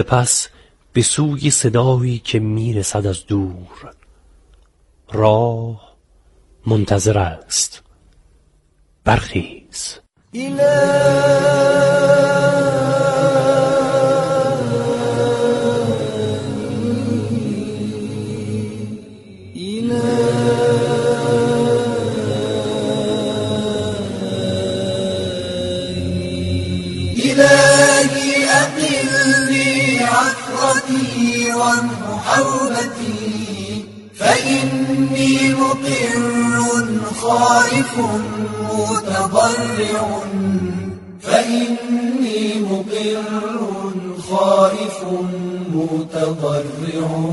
سپس به سوی صدایی که میرسد از دور: راه منتظر است، برخیز. إلهي أقل لي عثرتي وامح حربتي، فإني مقر خائف متضرع، فإني مقر خائف متضرع.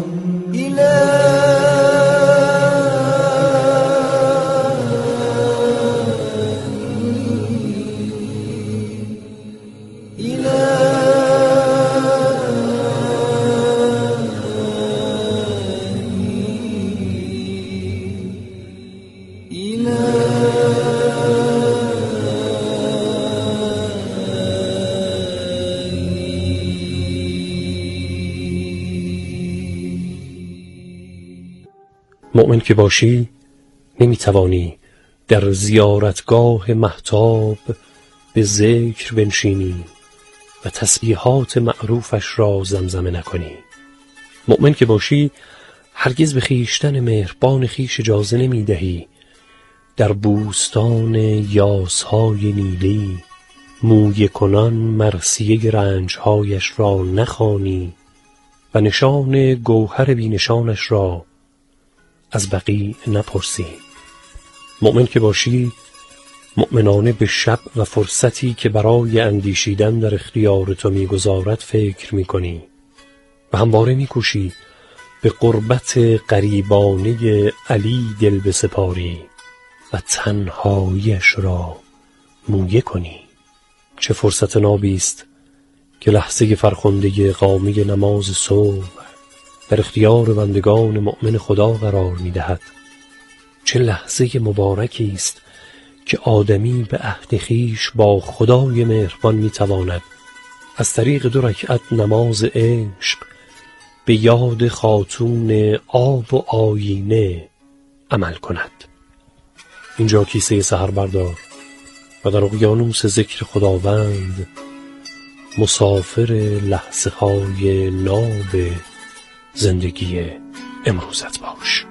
مؤمن که باشی نمیتوانی در زیارتگاه مهتاب به ذکر بنشینی و تسبیحات معروفش را زمزمه نکنی. مؤمن که باشی هرگز به خویشتن مهربان خویش اجازه نمیدهی در بوستان یاسهای نیلی مویه کنان مرثیه رنجهایش را نخوانی و نشان گوهر بینشانش را از بقیع نپرسی. مؤمن که باشی مؤمنانه به شب و فرصتی که برای اندیشیدن در اختیار تو میگذارد فکر میکنی و همواره میکوشی به قربت قریبانه علی دل بسپاری و تنهاییش را مویه کنی. چه فرصت نابی است که لحظه فرخنده اقامه نماز صبح در اختیار بندگان مؤمن خدا قرار می‌دهد. چه لحظه مبارکی است که آدمی به عهد خویش با خدای مهربان می‌تواند از طریق 2 رکعت نماز عشق به یاد خاتون آب و آیینه عمل کند. اینجا کیسه سحر بردار و در اقیانوس ذکر خداوند مسافر لحظه های ناب زندگی امروزت باش.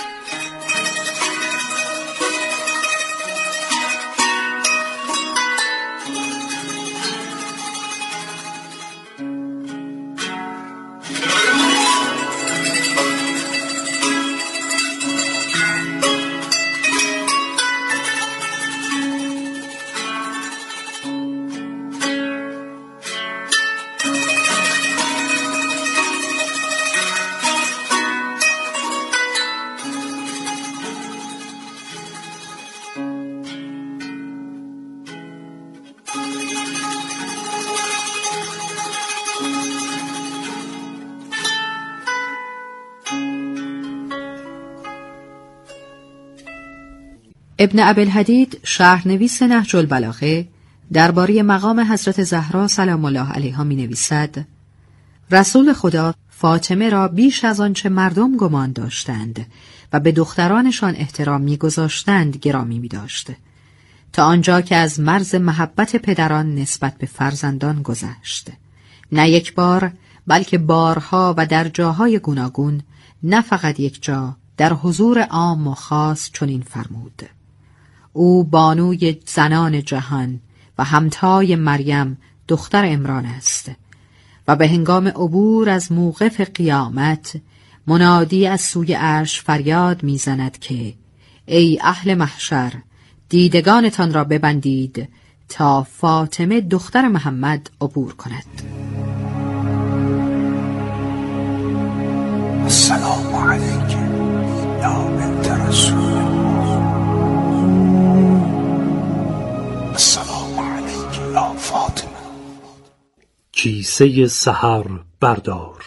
ابن ابی‌الحدید شرحنویس نهج البلاغه درباره مقام حضرت زهرا سلام الله علیها می نویسد: رسول خدا فاطمه را بیش از آنچه مردم گمان داشتند و به دخترانشان احترام می گذاشتند گرامی می داشت، تا آنجا که از مرز محبت پدران نسبت به فرزندان گذشت. نه یک بار بلکه بارها و در جاهای گوناگون، نه فقط یک جا، در حضور عام و خاص چنین فرمود: او بانوی زنان جهان و همتای مریم دختر عمران است و به هنگام عبور از موقف قیامت منادی از سوی عرش فریاد میزند که ای اهل محشر، دیدگانتان را ببندید تا فاطمه دختر محمد عبور کند. السلام علیک یا بنت رسول الله، السلام علیک یا فاطمه. کیسه سحر بردار.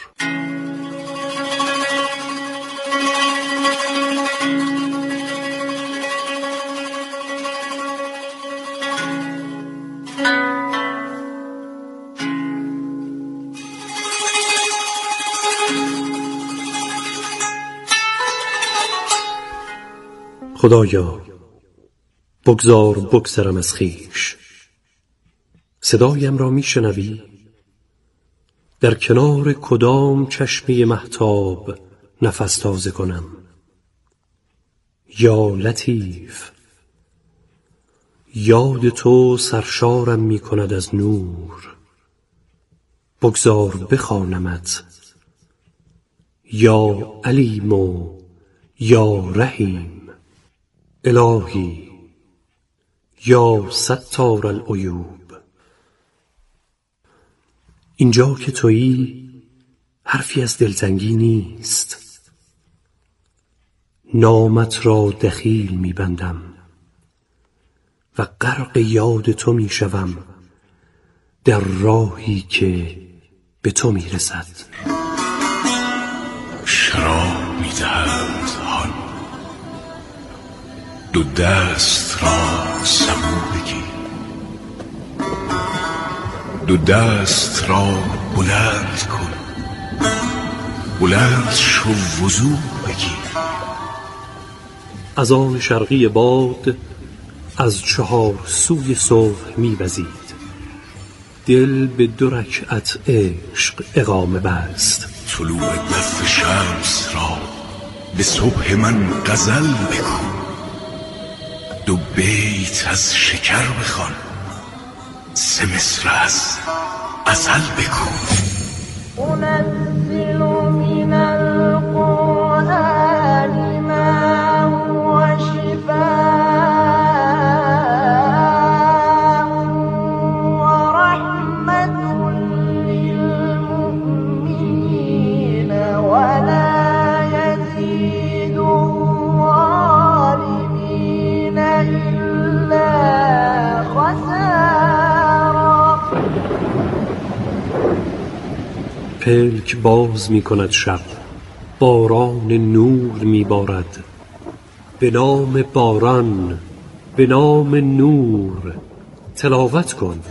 خدایا بگذار بگذرم از خویش. صدایم را میشنوی؟ در کنار کدام چشمه مهتاب نفس تازه کنم؟ یا لطیف، یاد تو سرشارم می کند از نور. بگذار بخوانمت یا علیم و یا رحیم. الهی یا ستار العیوب. اینجا که تویی حرفی از دلتنگی نیست. نامت را دخیل می‌بندم و غرق یاد تو می‌شوم در راهی که به تو می‌رسد. شراب می‌دهند هان، دو دست را سبو بگیر، دو دست را بلند کن، بلند شو وضو بگیر. از آن شرقی باد از چهار سوی صبح می‌وزید. دل به 2 رکعت عشق اقامه بست. طلوع دست شمس را به صبح من غزل بگو، 2 بیت از شکر بخوان، 3 مصرع از عسل بگو. أنزل من القرآن ما هو شفاء ورحمة للمؤمنين ولا يزيد الظالمين إلا خسارا. پلک باز می کند شب، باران نور می بارد. به نام باران، به نام نور تلاوت کن.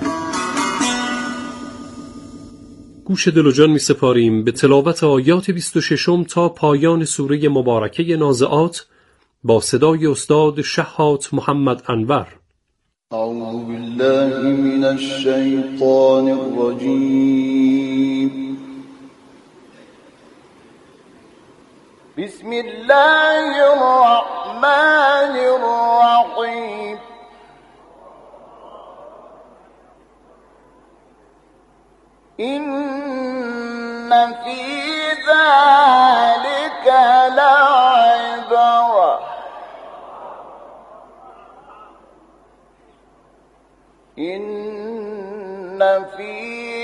گوش دل و جان می سپاریم به تلاوت آیات 26 تا پایان سوره مبارکه نازعات با صدای استاد شهات محمد انور. أعوذ بالله من الشيطان الرجيم. بسم الله الرحمن الرحيم. إن في ذلك لعبرة إن في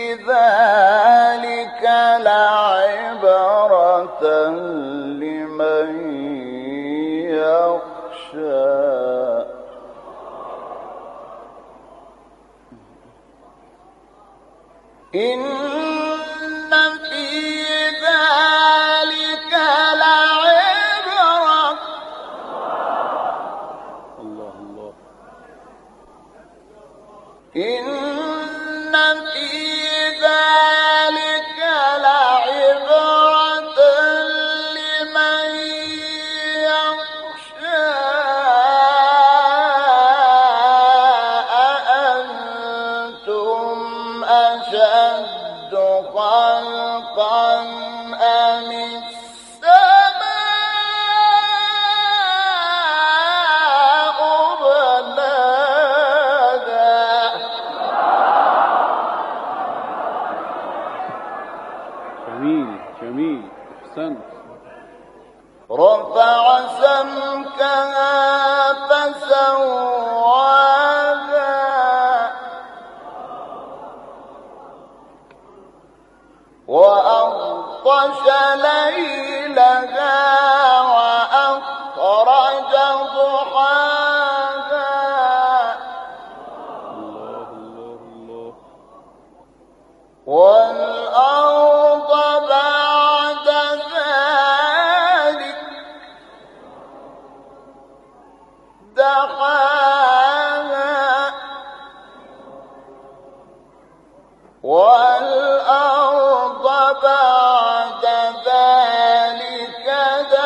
ذلك لعبرة لمن يخشى. إن في ذلك لعبرة. الله الله. إن في ذلك لعبرة لمن يخشى. أأنتم أشد خلقا أم السماء بناها. جميل أحسنت. رفع سمكها فسواها وأغطش ليلها وأخرج ضحاها. الله الله الله. والأرض بعد ذلك دحاها. والأرض بعد ذلك دحاها.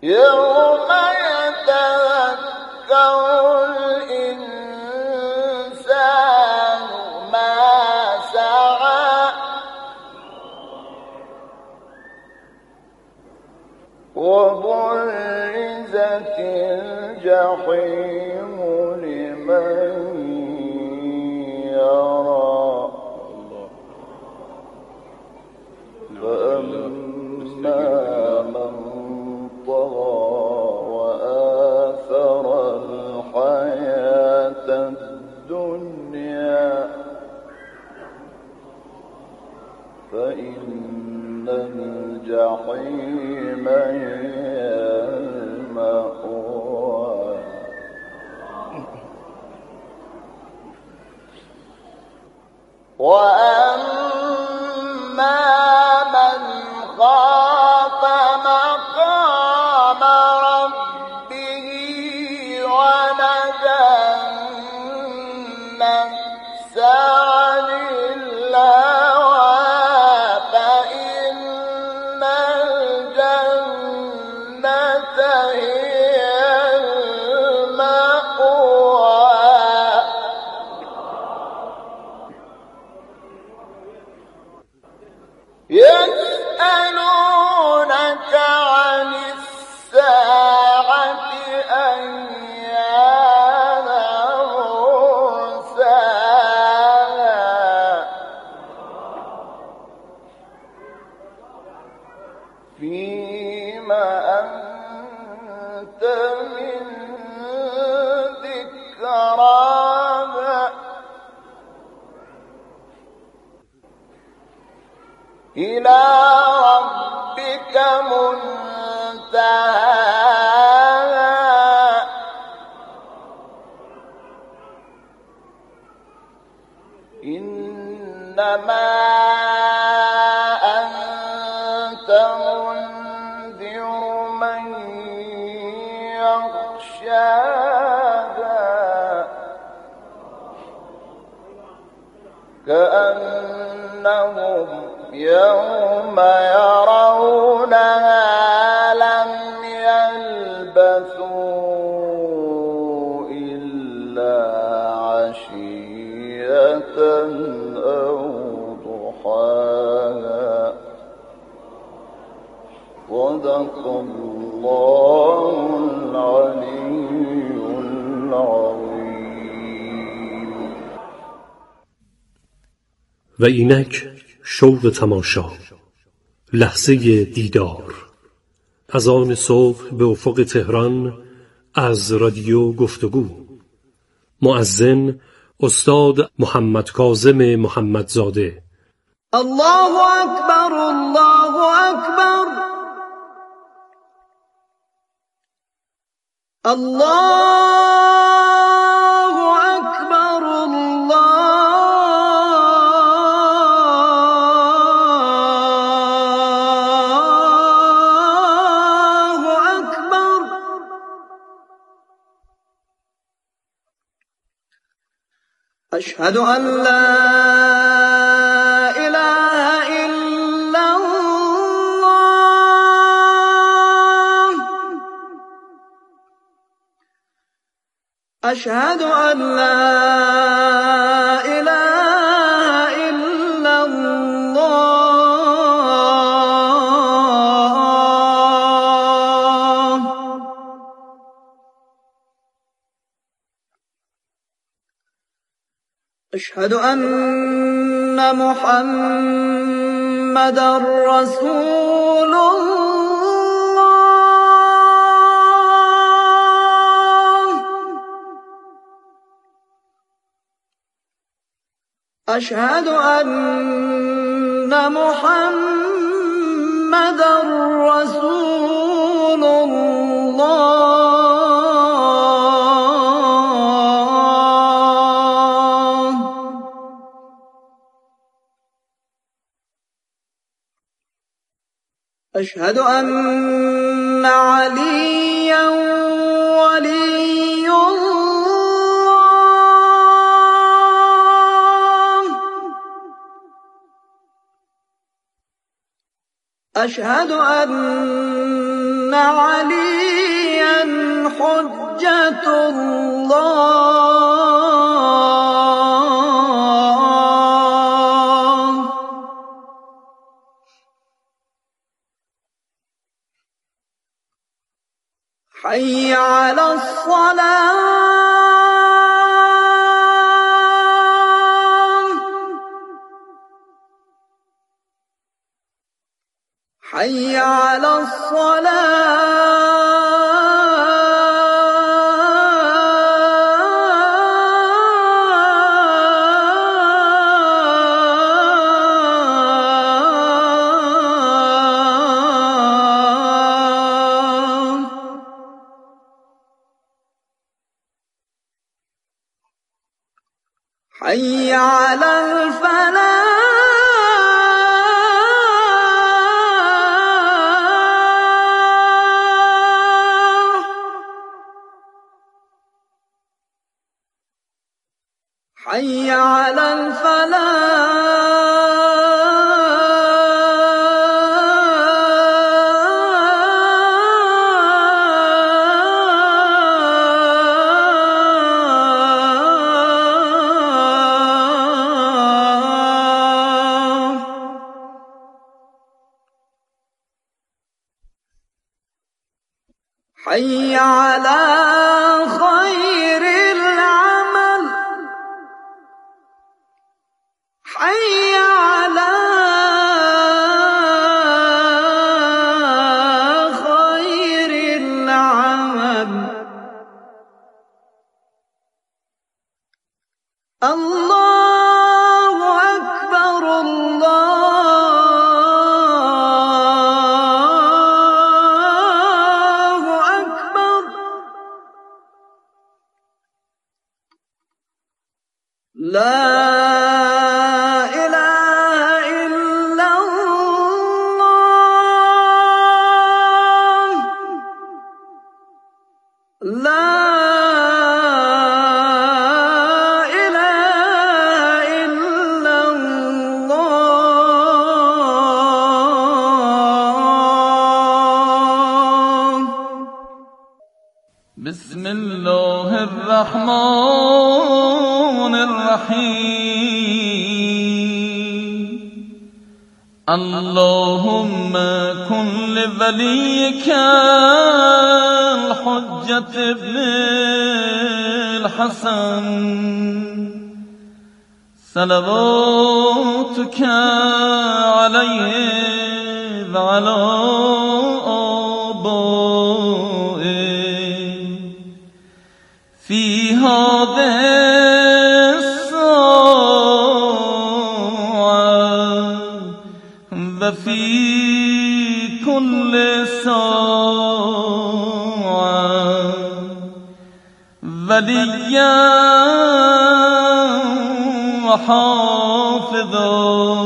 يوم يتذكر الإنسان ما سعى وبرزت الجحيم لمن يرى فأما من طغى وآثر الحياة الدنيا فإن الجحيم هي المأوى وأما من خاف مقام ربه ونهى النفس عن الهوى فإن الجنة هي المأوى يسألونك عن الساعة أيان مرساها فيما أنت من ذكراها إلى ربك منتهاها إنما أنت منذر من يخشاها كأنهم يوم يرونها لم يلبثوا إلا عشية أو ضحاها صدق الله العلي العظيم. و اینک شوق تماشا، لحظه دیدار، از آن صبح به افق تهران از رادیو گفتگو. مؤذن استاد محمد کاظم محمدزاده. الله اکبر الله اکبر الله اکبر الله اکبر اشهد ان لا اله الا الله اشهد ان لا اله الا الله اشهد ان محمدا رسول الله اشهد ان محمدا رسول الله أشهد أن عليا ولي الله أشهد أن عليا حجة الله حي على الصلاة حي على الصلاة حي على الفلاح حي على الفلاح حي على خير العمل حي على خير العمل الله أكبر الله أكبر لا بسم الله الرحمن الرحيم اللهم كن لوليك الحجة ابن الحسن صلواتك عليه وعلى في هذه الساعة وفي كل ساعة وليا وحافظا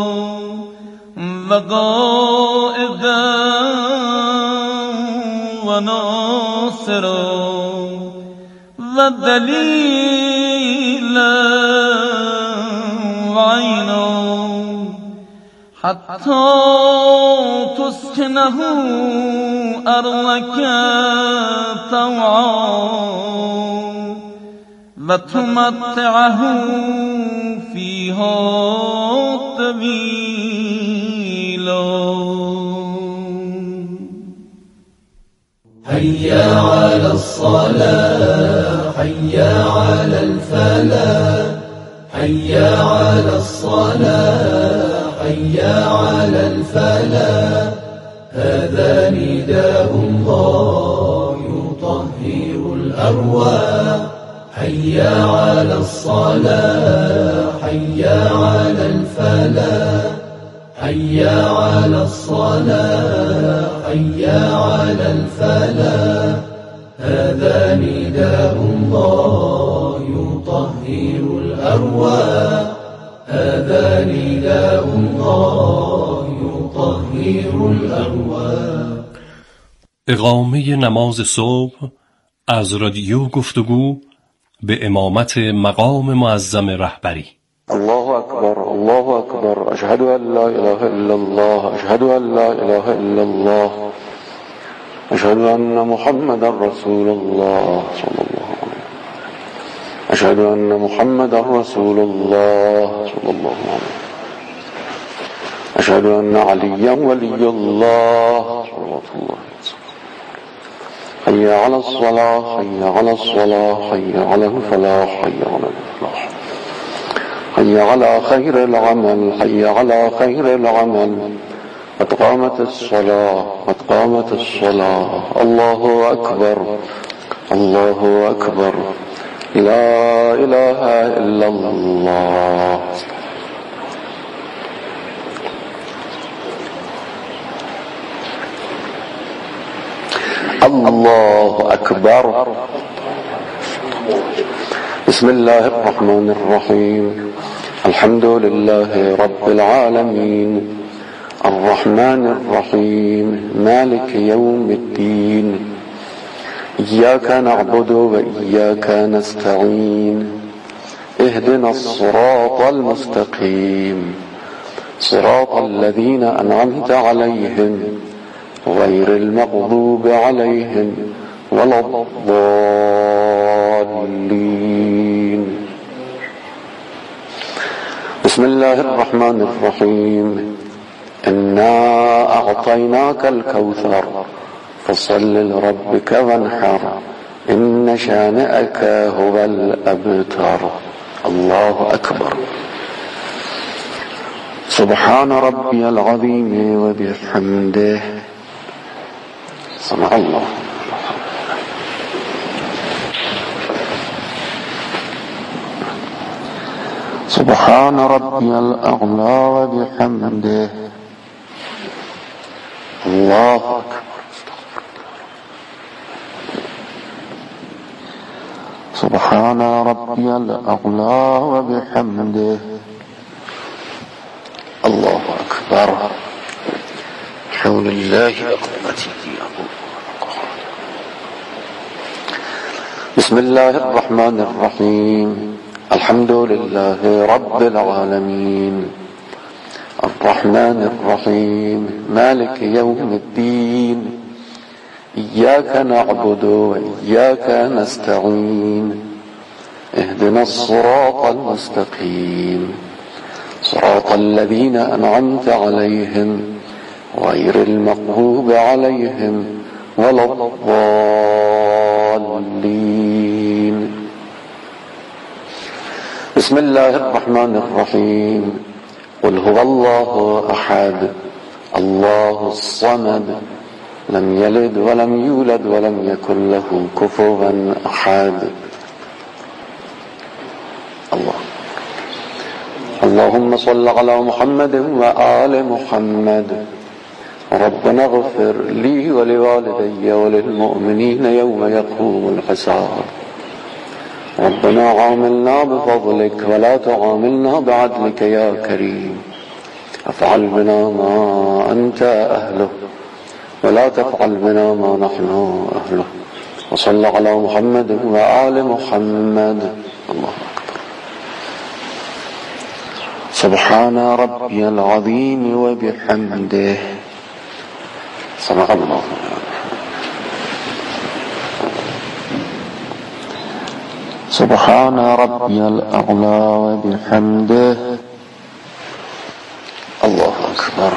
وقائدا وناصرا ودليلا وعينا حتى تسكنه أرضك طوعا وتمتعه فيها طويلا. هيا على الصلاة هيا على الفلاح هيا على الصلاة هيا على الفلاح هذا نداء الله يطهر الأرواح هيا على الصلاة هيا على الفلاح هيا على الصلاة هيا على الفلاح هذا نداء الله يطهر الأرواح هذا نداء الله يطهر الأرواح. اقامه نماز صبح از رادیو گفتگو به امامت مقام معظم رهبری. الله أكبر الله أكبر أشهد أن لا إله إلا الله أشهد أن لا إله إلا الله أشهد أن محمدا رسول الله صلى الله عليه وسلم. أشهد أن محمدا رسول الله صلى الله عليه وسلم. أشهد أن عليا ولي الله صلوات الله وسلامه. حي على الصلاة حي على الصلاة حي على الفلاح حي على الفلاح حي على خير العمل حي على خير العمل. قد قامت الصلاة قد قامت الصلاة. الله أكبر الله أكبر. لا إله إلا الله. الله أكبر. بسم الله الرحمن الرحيم. الحمد لله رب العالمين الرحمن الرحيم مالك يوم الدين. إياك نعبد وإياك نستعين. اهدنا الصراط المستقيم صراط الذين أنعمت عليهم غير المغضوب عليهم ولا الضالين. بسم الله الرحمن الرحيم. إنا أعطيناك الكوثر فصل لربك وانحر إن شانئك هو الأبتر. الله أكبر. سبحان ربي العظيم وبحمده. سمع الله. سبحان ربي الأعلى وبحمده. الله أكبر. سبحان ربي الأعلى وبحمده. الله أكبر. حول الله وقوته. بسم الله الرحمن الرحيم. الحمد لله رب العالمين الرحمن الرحيم مالك يوم الدين. إياك نعبد وإياك نستعين. اهدنا الصراط المستقيم صراط الذين أنعمت عليهم غير المغضوب عليهم ولا الضالين. بسم الله الرحمن الرحيم. قل هو الله أحد الله الصمد لم يلد ولم يولد ولم يكن له كفوا أحد. الله. اللهم صل على محمد وآل محمد. ربنا اغفر لي ولوالدي وللمؤمنين يوم يقوم الحساب. ربنا عاملنا بفضلك ولا تعاملنا بعدلك يا كريم. افعل بنا ما أنت أهله ولا تفعل بنا ما نحن أهله. وصل على محمد وآل محمد. الله أكبر. سبحان ربي العظيم وبحمده. سمع الله. سبحان ربي الأعلى وبحمده. الله أكبر.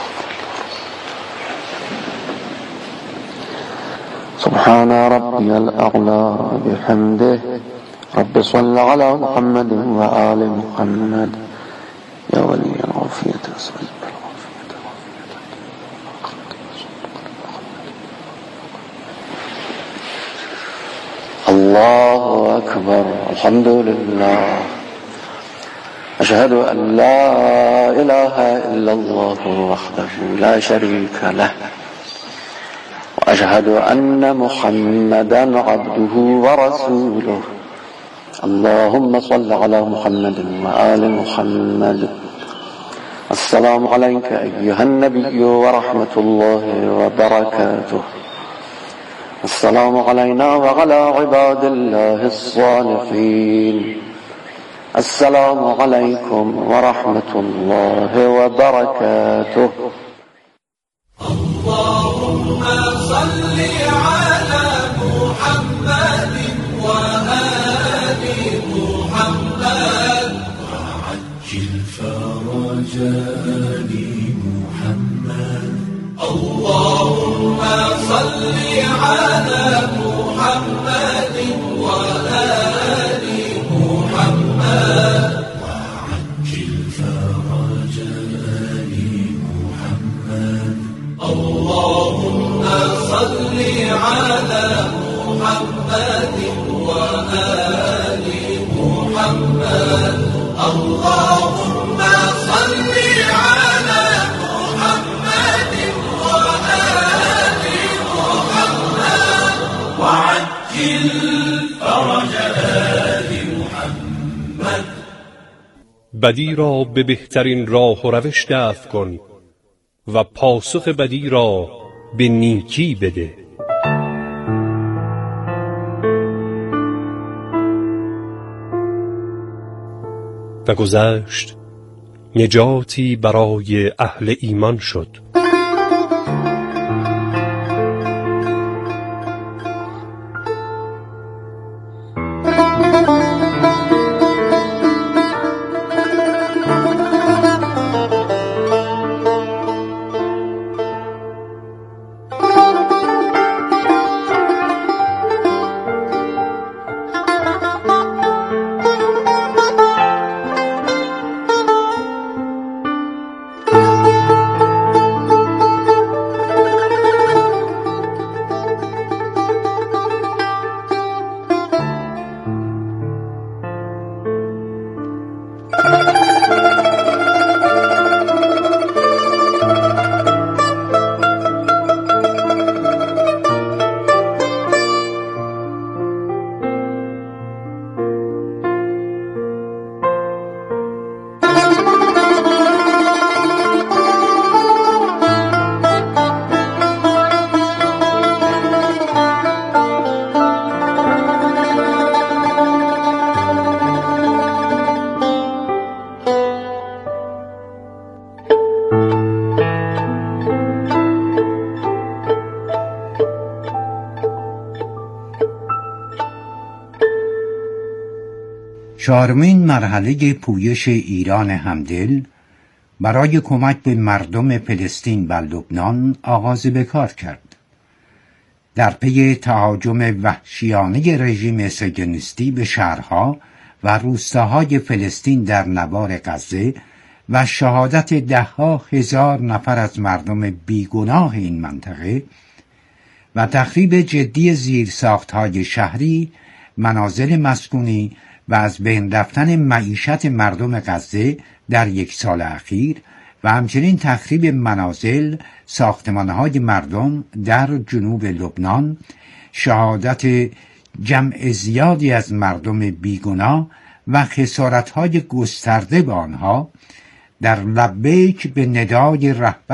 سبحان ربي الأعلى وبحمده. رب صل على محمد وآل محمد. يا ولي العافية أسألك الله أكبر. الحمد لله. أشهد أن لا إله إلا الله وحده لا شريك له وأشهد أن محمدا عبده ورسوله. اللهم صل على محمد وآل محمد. السلام عليك أيها النبي ورحمة الله وبركاته. السلام علينا وعلى عباد الله الصالحين. السلام عليكم ورحمة الله وبركاته. اللهم صل على محمد وآل محمد وعجل فرج آل محمد اللهم صل على محمد وآل محمد وعجل فرج آل محمد اللهم صل على محمد وآل محمد اللهم صل على محمد وآل محمد وعجل فرج آل محمد. بدی را به بهترین راه و روش دفع کن و پاسخ بدی را به نیکی بده. و گذشت نجاتی برای اهل ایمان شد. چهارمین مرحله پویش ایران همدل برای کمک به مردم فلسطین و لبنان آغاز به کار کرد. در پی تهاجم وحشیانه رژیم صهیونیستی به شهرها و روستاهای فلسطین در نوار غزه و شهادت ده‌ها هزار نفر از مردم بیگناه این منطقه و تخریب جدی زیرساختهای شهری، منازل مسکونی و از بین رفتن معیشت مردم غزه در یک سال اخیر و همچنین تخریب منازل، ساختمانهای مردم در جنوب لبنان، شهادت جمع زیادی از مردم بیگناه و خسارت‌های گسترده به آنها، در لبیک به ندای رهبر